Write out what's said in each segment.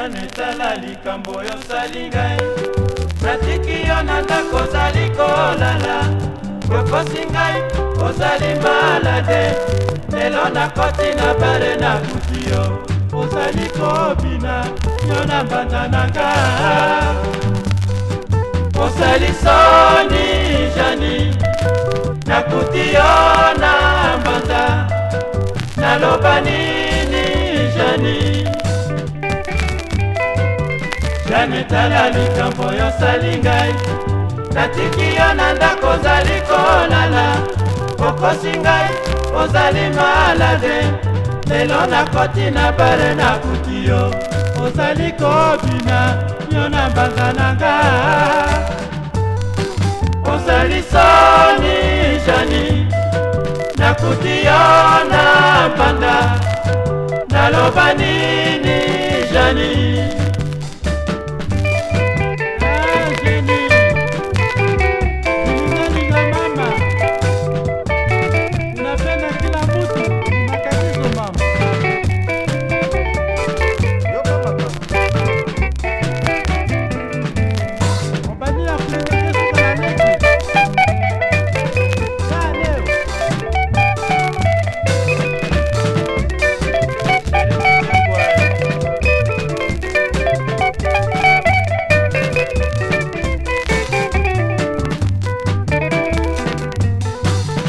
Jane tala likambo yo sali ngai, natiki yo na ndako ozali kolala, yokosi ngai ozali malade, lelo nakoti na bare nakuti yo, ozali kobina yo na mbanda na nga. Osali soni Jani, nakuti yo na mbanda, naloba nini Jani? Jane tala likambo yo sali ngai, natiki yo na ndako ozali kolala, okosi ngai ozali malade, lelo nakoti na bare nakuti yo, ozali kobina yo na mbanda na nga. Osali soni Jani, nakuti yo na mbanda, naloba nini Jani?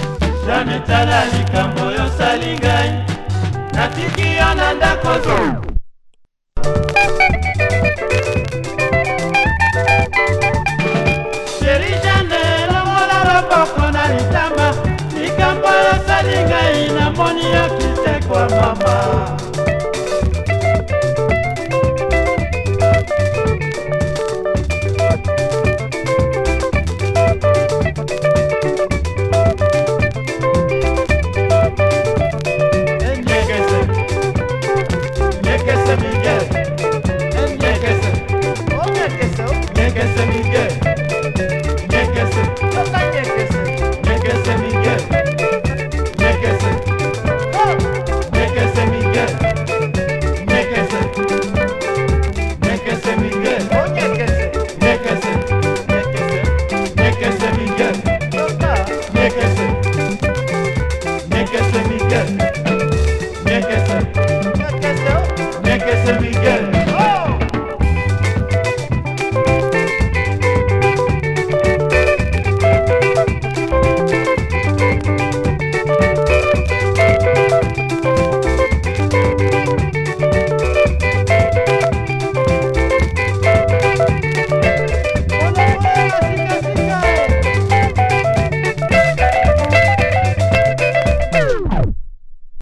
Jane tala likambo yo sali ngai, natiki yo na ndako